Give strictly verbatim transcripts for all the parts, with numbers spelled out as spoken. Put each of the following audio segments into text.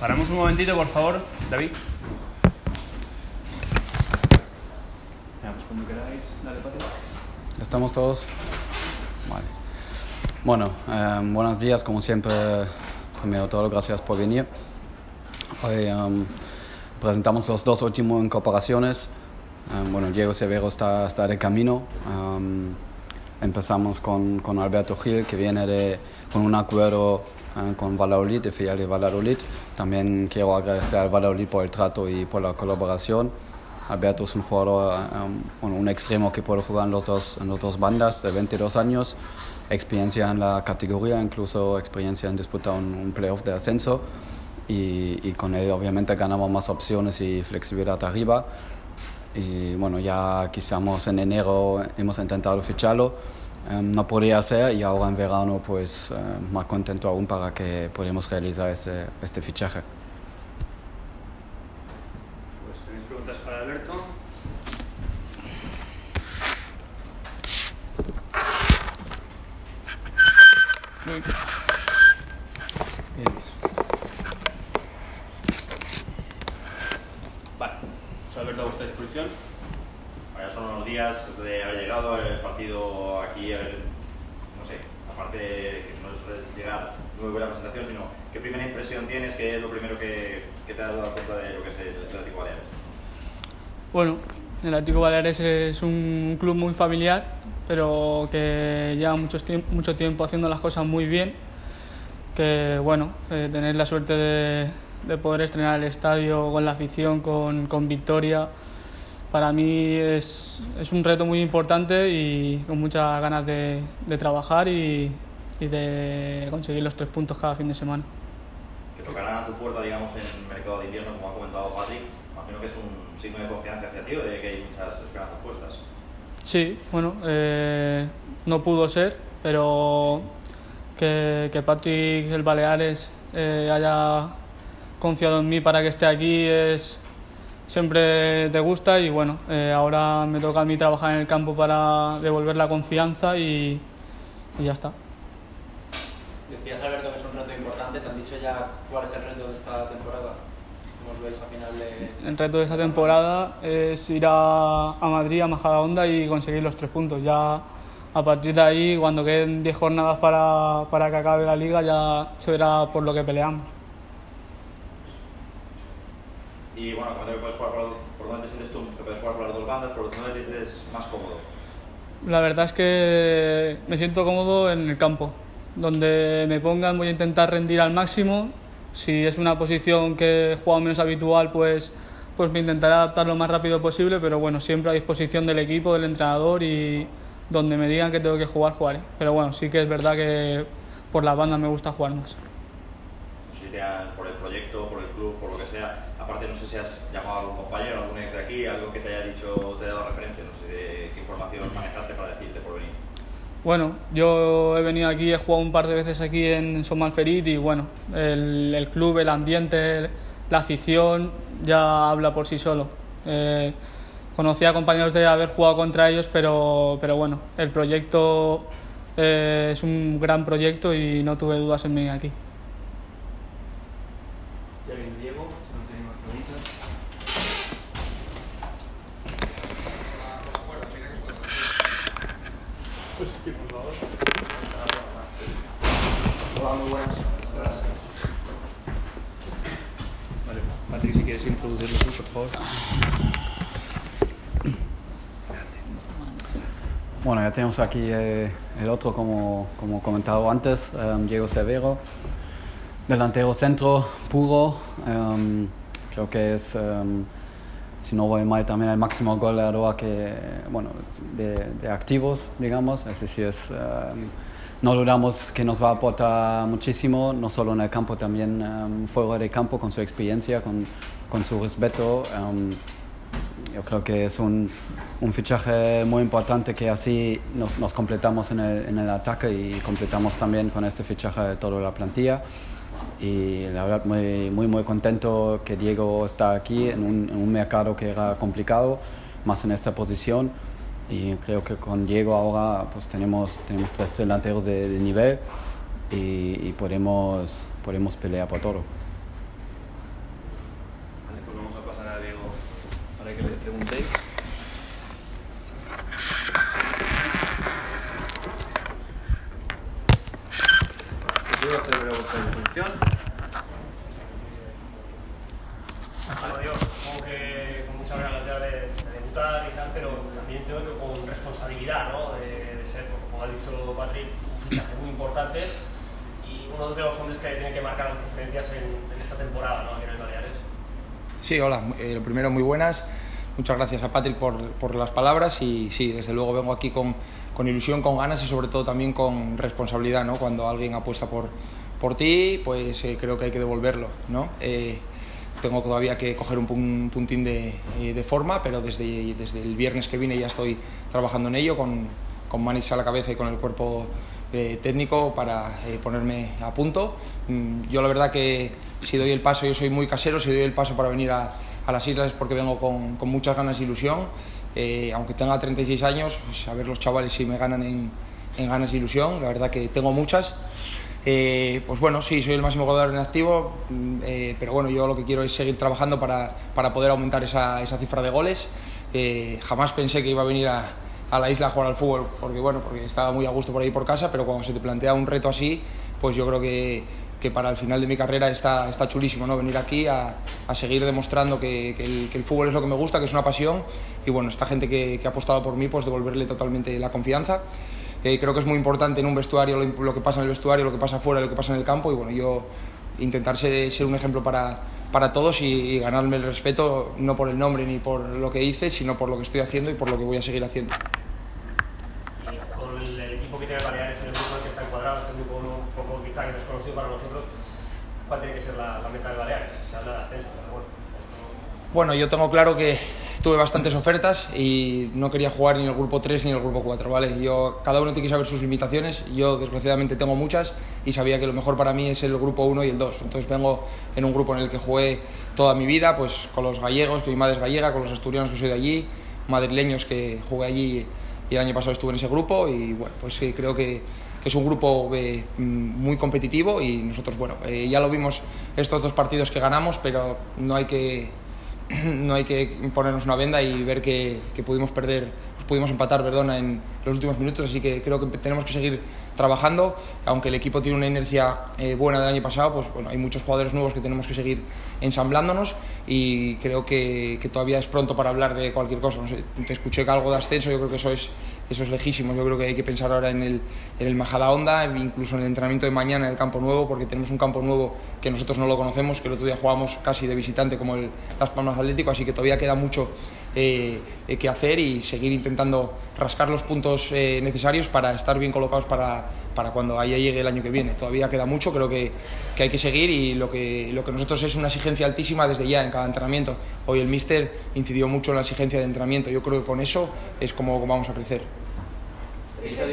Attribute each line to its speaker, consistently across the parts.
Speaker 1: Paramos un momentito, por favor, David. Veamos cuando queráis. Dale, Pati.
Speaker 2: ¿Estamos todos? Vale. Bueno, eh, buenos días, como siempre. Primero todo, gracias por venir. Hoy um, presentamos los dos últimos incorporaciones. Um, bueno, Diego Severo está, está de camino. Um, empezamos con, con Alberto Gil, que viene de, con un acuerdo uh, con Valladolid, de filial de Valladolid. También quiero agradecer al Valladolid por el trato y por la colaboración. Alberto es un jugador, um, bueno, un extremo que puede jugar en los dos, en las dos bandas, de veintidós años, experiencia en la categoría, incluso experiencia en disputar un, un playoff de ascenso, y, y con él obviamente ganamos más opciones y flexibilidad arriba. Y bueno, ya quizás en enero hemos intentado ficharlo, um, no podía ser, y ahora en verano pues uh, más contento aún para que podamos realizar este, este fichaje.
Speaker 1: ¿Tenéis preguntas para Alberto? Bien. Vale, pues Alberto, a vuestra disposición.
Speaker 3: Ya son unos días de haber llegado, el partido aquí, no sé, aparte que no es llegar muy buena presentación, sino ¿qué primera impresión tienes? ¿Qué es lo primero que, que te has dado cuenta de lo que es el Atlético Baleares?
Speaker 4: Bueno, el Atlético Baleares es un club muy familiar, pero que lleva mucho, mucho tiempo haciendo las cosas muy bien. Que bueno, eh, tener la suerte de, de poder estrenar el estadio con la afición, con, con victoria, para mí es, es un reto muy importante y con muchas ganas de, de trabajar y, y de conseguir los tres puntos cada fin de semana.
Speaker 3: Que tocarán a tu puerta, digamos, en el mercado de invierno, como ha comentado Patrick. Imagino que es un signo de confianza hacia ti, o de que hay muchas esperanzas puestas.
Speaker 4: Sí, bueno, eh, no pudo ser, pero que, que Patrick el Baleares eh, haya confiado en mí para que esté aquí es siempre te gusta, y bueno, eh, ahora me toca a mí trabajar en el campo para devolver la confianza y, y ya está.
Speaker 5: Decías, Alberto, que es un reto importante. ¿Te han dicho ya cuál es el reto de esta temporada? ¿Cómo os veis a final de...?
Speaker 4: El reto de esta temporada es ir a, a Madrid, a Majadahonda, y conseguir los tres puntos. Ya a partir de ahí, cuando queden diez jornadas para, para que acabe la liga, ya se verá por lo que peleamos.
Speaker 3: Y bueno, como te puedes jugar por, por dónde te sientes tú, que puedes jugar por las dos bandas, ¿por dónde te sientes más cómodo?
Speaker 4: La verdad es que me siento cómodo en el campo. Donde me pongan voy a intentar rendir al máximo. Si es una posición que juego menos habitual, pues, pues me intentaré adaptar lo más rápido posible, pero bueno, siempre a disposición del equipo, del entrenador, y donde me digan que tengo que jugar, jugaré. Pero bueno, sí que es verdad que por las bandas me gusta jugar más.
Speaker 3: No sé si te han, por el proyecto, por el club, por lo que sea. Aparte, no sé si has llamado a algún compañero, algún ex de aquí, algo que te haya dicho, te haya dado referencia, no sé de qué información manejaste para decirte por venir.
Speaker 4: Bueno, yo he venido aquí, he jugado un par de veces aquí en Somalferit, y bueno, el, el club, el ambiente, la afición ya habla por sí solo. Eh, conocí a compañeros de haber jugado contra ellos, pero, pero bueno, el proyecto eh, es un gran proyecto y no tuve dudas en venir aquí.
Speaker 5: Ya viene Diego, si no tenemos preguntas.
Speaker 1: Hola, muy buenas. Vale, Patrick, si quieres introducirlo tú, por favor.
Speaker 2: Bueno, ya tenemos aquí eh, el otro, como, como comentado antes, um, Diego Severo, delantero centro puro. Um, creo que es, um, si no voy mal, también el máximo goleador que, bueno, de, de activos, digamos. Es decir, es, um, no dudamos que nos va a aportar muchísimo, no solo en el campo, también um, fuera del campo, con su experiencia, con, con su respeto. Um, Yo creo que es un, un fichaje muy importante, que así nos, nos completamos en el, en el ataque, y completamos también con este fichaje toda la plantilla. Y la verdad, muy, muy, muy contento que Diego está aquí en un, en un mercado que era complicado, más en esta posición. Y creo que con Diego ahora pues tenemos, tenemos tres delanteros de, de nivel, y, y podemos, podemos pelear por todo.
Speaker 1: Vale, pues vamos a pasar a Diego para que le preguntéis. Yo celebro vuestra disposición.
Speaker 6: Bueno, Dios, supongo que con muchas ganas ya de, de debutar y tal, pero también tengo que con responsabilidad, ¿no? De, de ser, como ha dicho Patrick, un fichaje muy importante y uno de los hombres que tienen que marcar las diferencias en, en esta temporada, ¿no? Aquí en el Baleares.
Speaker 7: Sí, hola. Eh, lo primero, muy buenas. Muchas gracias a Patrick por, por las palabras y sí, desde luego vengo aquí con, con ilusión, con ganas y sobre todo también con responsabilidad, ¿no? Cuando alguien apuesta por, por ti, pues eh, creo que hay que devolverlo, ¿no? Eh, tengo todavía que coger un, un puntín de, de forma, pero desde, desde el viernes que vine ya estoy trabajando en ello con, con Manix a la cabeza y con el cuerpo eh, técnico para eh, ponerme a punto. Mm, yo la verdad que si doy el paso, yo soy muy casero, si doy el paso para venir a a las islas es porque vengo con, con muchas ganas e ilusión, eh, aunque tenga treinta y seis años, pues a ver los chavales si me ganan en, en ganas e ilusión, la verdad que tengo muchas. Eh, pues bueno, sí, soy el máximo goleador en activo, eh, pero bueno, yo lo que quiero es seguir trabajando para, para poder aumentar esa, esa cifra de goles. Eh, jamás pensé que iba a venir a, a la isla a jugar al fútbol, porque bueno, porque estaba muy a gusto por ahí por casa, pero cuando se te plantea un reto así, pues yo creo que que para el final de mi carrera está, está chulísimo, ¿no? Venir aquí a, a seguir demostrando que, que, el, que el fútbol es lo que me gusta, que es una pasión y bueno, esta gente que, que ha apostado por mí, pues devolverle totalmente la confianza. Eh, creo que es muy importante en un vestuario lo, lo que pasa en el vestuario, lo que pasa fuera, lo que pasa en el campo y bueno, yo intentar ser, ser un ejemplo para, para todos y, y ganarme el respeto no por el nombre ni por lo que hice, sino por lo que estoy haciendo y por lo que voy a seguir haciendo.
Speaker 6: Y con el, el equipo que tiene Baleares en el grupo en el que está encuadrado, este grupo un poco quizá desconocido para nosotros, ¿cuál tiene que ser la, la meta de Baleares? Se habla de ascenso, pero bueno.
Speaker 7: Bueno, yo tengo claro que tuve bastantes ofertas y no quería jugar ni en el grupo tres ni en el grupo cuatro, ¿vale? Yo, cada uno tiene que saber sus limitaciones, yo desgraciadamente tengo muchas y sabía que lo mejor para mí es el grupo uno y el dos, entonces vengo en un grupo en el que jugué toda mi vida, pues con los gallegos, que mi madre es gallega, con los asturianos que soy de allí, madrileños que jugué allí y el año pasado estuve en ese grupo y bueno, pues sí, creo que que es un grupo eh, muy competitivo y nosotros, bueno, eh, ya lo vimos estos dos partidos que ganamos, pero no hay que, no hay que ponernos una venda y ver que, que pudimos perder, pudimos empatar, perdona, en los últimos minutos, así que creo que tenemos que seguir trabajando, aunque el equipo tiene una inercia eh, buena del año pasado, pues bueno, hay muchos jugadores nuevos que tenemos que seguir ensamblándonos y creo que, que todavía es pronto para hablar de cualquier cosa, no sé, te escuché que algo de ascenso, yo creo que eso es Eso es lejísimo, yo creo que hay que pensar ahora en el, en el Majadahonda, incluso en el entrenamiento de mañana en el campo nuevo, porque tenemos un campo nuevo que nosotros no lo conocemos, que el otro día jugamos casi de visitante como el Las Palmas Atlético, así que todavía queda mucho eh, que hacer y seguir intentando rascar los puntos eh, necesarios para estar bien colocados para, para cuando allá llegue el año que viene. Todavía queda mucho, creo que, que hay que seguir y lo que, lo que nosotros es una exigencia altísima desde ya en cada entrenamiento. Hoy el míster incidió mucho en la exigencia de entrenamiento, yo creo que con eso es como vamos a crecer.
Speaker 8: Dices,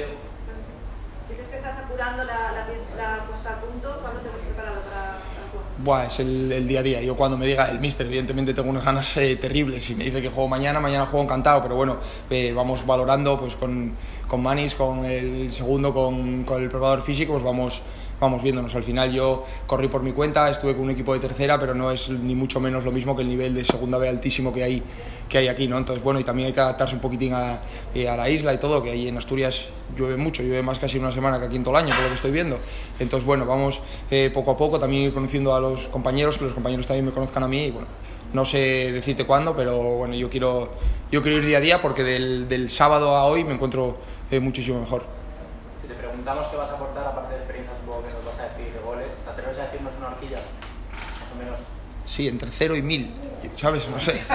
Speaker 8: dices que estás apurando la, la, la puesta a punto. ¿Cuándo te ves preparado para, para jugar?
Speaker 7: Buah, es el, el día a día. Yo cuando me diga el míster, evidentemente tengo unas ganas eh, terribles. Si me dice que juego mañana, mañana juego encantado. Pero bueno, eh, vamos valorando pues con, con Manis, con el segundo, con, con el preparador físico, pues vamos... vamos viéndonos. Al final yo corrí por mi cuenta, estuve con un equipo de tercera, pero no es ni mucho menos lo mismo que el nivel de segunda B altísimo que hay, que hay aquí, ¿no? Entonces, bueno, y también hay que adaptarse un poquitín a, a la isla y todo, que ahí en Asturias llueve mucho, llueve más casi una semana que aquí en todo el año, por lo que estoy viendo. Entonces, bueno, vamos eh, poco a poco, también ir conociendo a los compañeros, que los compañeros también me conozcan a mí, y bueno, no sé decirte cuándo, pero bueno, yo quiero, yo quiero ir día a día porque del, del sábado a hoy me encuentro eh, muchísimo mejor.
Speaker 5: Si te preguntamos qué vas a aportar aparte de experiencia, supongo que nos vas a decir de goles, ¿te atreves a decirnos una horquilla? Más o menos.
Speaker 7: Sí, entre cero y mil, ¿sabes? No sé.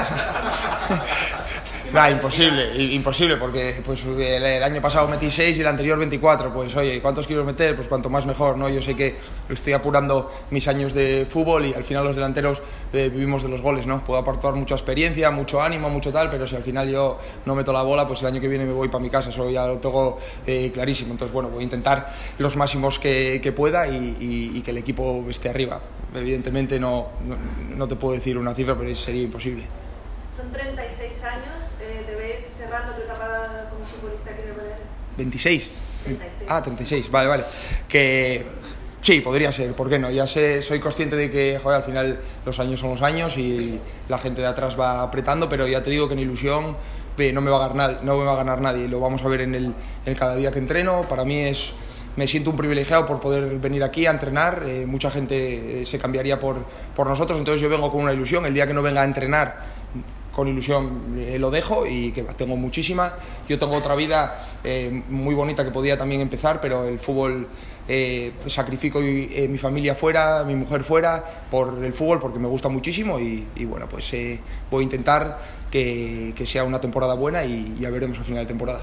Speaker 7: Nah, imposible, imposible, porque pues el, el año pasado metí seis y el anterior veinticuatro, pues oye, ¿cuántos quiero meter? Pues cuanto más mejor, ¿no? Yo sé que estoy apurando mis años de fútbol y al final los delanteros eh, vivimos de los goles, ¿no? Puedo aportar mucha experiencia, mucho ánimo, mucho tal, pero si al final yo no meto la bola, pues el año que viene me voy para mi casa, eso ya lo tengo eh, clarísimo. Entonces, bueno, voy a intentar los máximos que, que pueda y, y, y que el equipo esté arriba. Evidentemente no, no, no te puedo decir una cifra, pero sería imposible.
Speaker 8: Son treinta y seis años, eh, ¿te ves cerrando tu etapa como futbolista aquí en el Baleares?
Speaker 7: ¿veintiséis?
Speaker 8: treinta y seis.
Speaker 7: Ah, treinta y seis, vale, vale. Que Sí, podría ser, ¿por qué no? Ya sé, soy consciente de que, joder, al final los años son los años y la gente de atrás va apretando, pero ya te digo que en ilusión no me va a ganar, no me va a ganar nadie. Lo vamos a ver en el, en cada día que entreno. Para mí es, me siento un privilegiado por poder venir aquí a entrenar. Eh, mucha gente eh, se cambiaría por, por nosotros, entonces yo vengo con una ilusión. El día que no venga a entrenar con ilusión eh, lo dejo, y que tengo muchísima. Yo tengo otra vida eh, muy bonita que podía también empezar, pero el fútbol, eh, sacrifico eh, mi familia fuera, mi mujer fuera, por el fútbol, porque me gusta muchísimo, y, y bueno, pues eh, voy a intentar que, que sea una temporada buena, y ya veremos al final de temporada.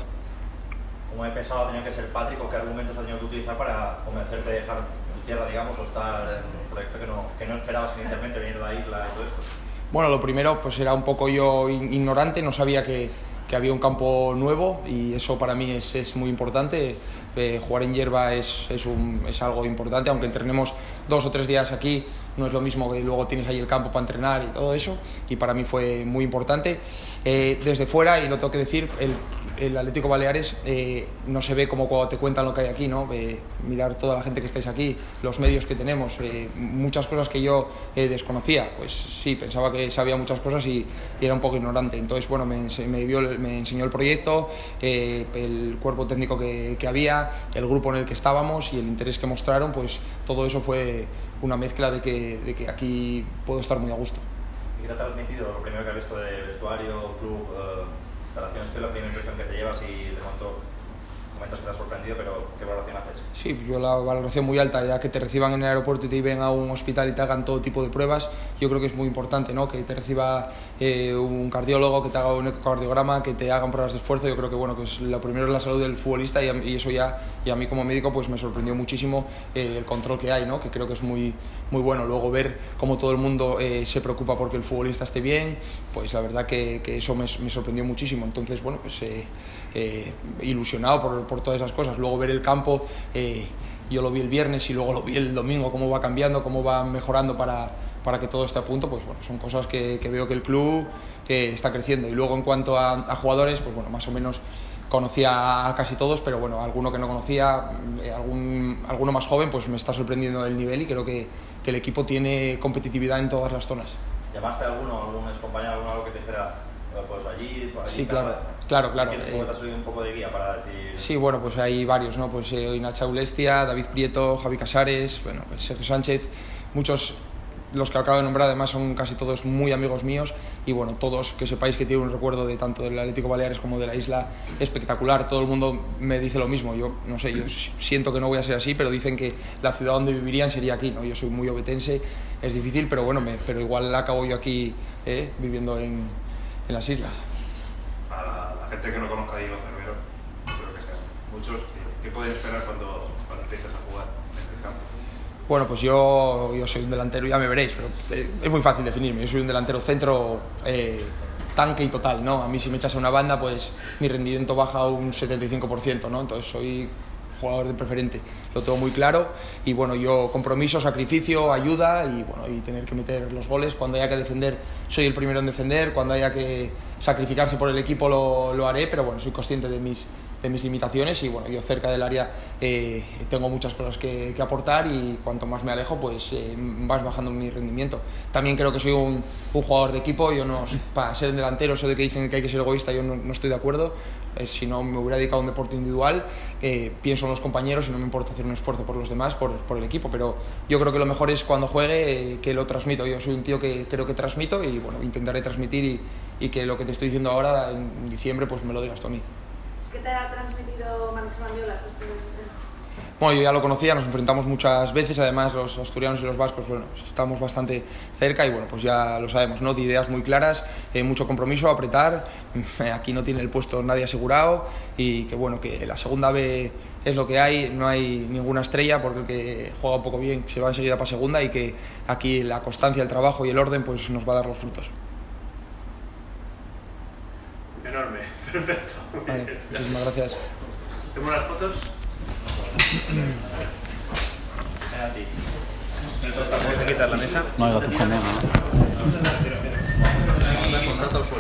Speaker 3: ¿Cómo he pensado tenía que ser Patrick, o qué argumentos ha tenido que utilizar para convencerte de dejar tu tierra, digamos, o estar en un proyecto que no, que no esperabas inicialmente, venir de la isla y todo esto?
Speaker 7: Bueno, lo primero pues era un poco yo ignorante, no sabía que, que había un campo nuevo, y eso para mí es, es muy importante. Eh, jugar en hierba es, es, un, es algo importante, aunque entrenemos dos o tres días aquí, no es lo mismo que luego tienes ahí el campo para entrenar y todo eso, y para mí fue muy importante. Eh, desde fuera, y lo tengo que decir, el, el Atlético Baleares eh, no se ve como cuando te cuentan lo que hay aquí, ¿no? Eh, mirar toda la gente que estáis aquí, los medios que tenemos, eh, muchas cosas que yo eh, desconocía, pues sí, pensaba que sabía muchas cosas y, y era un poco ignorante. Entonces, bueno, me, me, vio, me enseñó el proyecto, eh, el cuerpo técnico que, que había, el grupo en el que estábamos y el interés que mostraron, pues todo eso fue una mezcla de que, de que aquí puedo estar muy a gusto.
Speaker 3: ¿Y qué te ha transmitido lo primero que has visto de vestuario, club, eh, instalaciones? ¿Qué es la primera impresión que te llevas? Y de momento comentas que te ha sorprendido, pero ¿qué valoración haces?
Speaker 7: Sí, yo la valoración muy alta, ya que te reciban en el aeropuerto y te lleven a un hospital y te hagan todo tipo de pruebas, yo creo que es muy importante, ¿no? Que te reciba eh, un cardiólogo, que te haga un ecocardiograma, que te hagan pruebas de esfuerzo. Yo creo que bueno, que es lo primero es la salud del futbolista, y, a, y eso ya, y a mí como médico pues me sorprendió muchísimo eh, el control que hay, ¿no? Que creo que es muy, muy bueno. Luego ver cómo todo el mundo eh, se preocupa porque el futbolista esté bien, pues la verdad que, que eso me, me sorprendió muchísimo. Entonces, bueno, pues eh, eh, ilusionado por, por todas esas cosas. Luego ver el campo, eh, yo lo vi el viernes y luego lo vi el domingo, cómo va cambiando, cómo va mejorando para, para que todo esté a punto. Pues bueno, son cosas que, que veo que el club eh, está creciendo. Y luego en cuanto a, a jugadores, pues bueno, más o menos conocía a casi todos, pero bueno, alguno que no conocía, eh, algún, alguno más joven, pues me está sorprendiendo el nivel, y creo que, que el equipo tiene competitividad en todas las zonas.
Speaker 3: ¿Llamaste a alguno, algún excompañero, alguno algo que te dijera, pues allí, allí
Speaker 7: sí, claro, claro, claro.
Speaker 3: ¿Tienes eh, te un poco de guía para decir?
Speaker 7: Sí, bueno, pues hay varios, ¿no? Pues eh, Nacha Ulestia, David Prieto, Javi Casares, bueno, pues Sergio Sánchez, muchos, los que acabo de nombrar además son casi todos muy amigos míos, y bueno, todos que sepáis que tienen un recuerdo de tanto del Atlético Baleares como de la isla espectacular. Todo el mundo me dice lo mismo. Yo no sé, yo siento que no voy a ser así, pero dicen que la ciudad donde vivirían sería aquí, ¿no? Yo soy muy obetense, es difícil, pero bueno, me, pero igual acabo yo aquí eh, viviendo en, en las islas.
Speaker 9: Para la, la gente que no conozca a Diego Cervero, no creo que sean muchos, ¿qué pueden esperar cuando, cuando empieces a jugar en este campo?
Speaker 7: Bueno, pues yo, yo soy un delantero, ya me veréis, pero es muy fácil definirme. Yo soy un delantero centro, eh, tanque y total, ¿no? A mí si me echas a una banda, pues mi rendimiento baja a un setenta y cinco por ciento, ¿no? Entonces soy jugador de preferente, lo tengo muy claro, y bueno, yo compromiso, sacrificio, ayuda, y bueno, y tener que meter los goles. Cuando haya que defender, soy el primero en defender. Cuando haya que sacrificarse por el equipo, lo, lo haré, pero bueno, soy consciente de mis de mis limitaciones, y bueno, yo cerca del área eh, tengo muchas cosas que, que aportar, y cuanto más me alejo, pues eh, vas bajando mi rendimiento. También creo que soy un, un jugador de equipo. Yo no, para ser un delantero, eso de que dicen que hay que ser egoísta, yo no, no estoy de acuerdo. Eh, si no me hubiera dedicado a un deporte individual, eh, pienso en los compañeros y no me importa hacer un esfuerzo por los demás, por, por el equipo, pero yo creo que lo mejor es cuando juegue, eh, que lo transmito. Yo soy un tío que creo que transmito, y bueno, intentaré transmitir, y, y que lo que te estoy diciendo ahora en diciembre pues me lo digas tú a mí.
Speaker 8: ¿Qué te ha transmitido Manix Mendiola estos primeros entrenos?
Speaker 7: Bueno, yo ya lo conocía, nos enfrentamos muchas veces, además los asturianos y los vascos, bueno, estamos bastante cerca, y bueno, pues ya lo sabemos, ¿no? De ideas muy claras, eh, mucho compromiso, apretar, aquí no tiene el puesto nadie asegurado, y que bueno, que la segunda B es lo que hay, no hay ninguna estrella, porque el que juega un poco bien se va enseguida para segunda, y que aquí la constancia, el trabajo y el orden pues nos va a dar los frutos.
Speaker 6: Enorme, perfecto.
Speaker 7: Vale, muchísimas gracias.
Speaker 6: ¿Tenemos las fotos?
Speaker 1: Ven a ti. Vamos a quitar la mesa.
Speaker 2: No, iba tú conmigo, ¿no?